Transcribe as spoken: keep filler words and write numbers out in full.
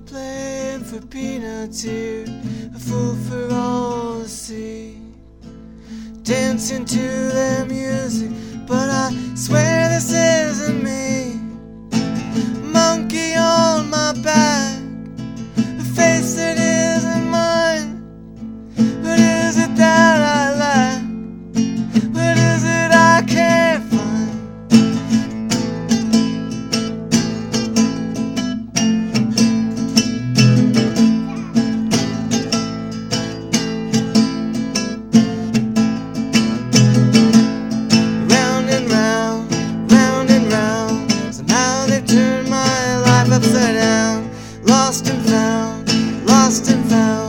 playing for peanuts here, a fool for all to see, dancing to their music, but I swear this isn't me. Monkey on my back, a face that isn't mine. What is it that I lack? What is it I can't find? Upside down, lost and found, lost and found.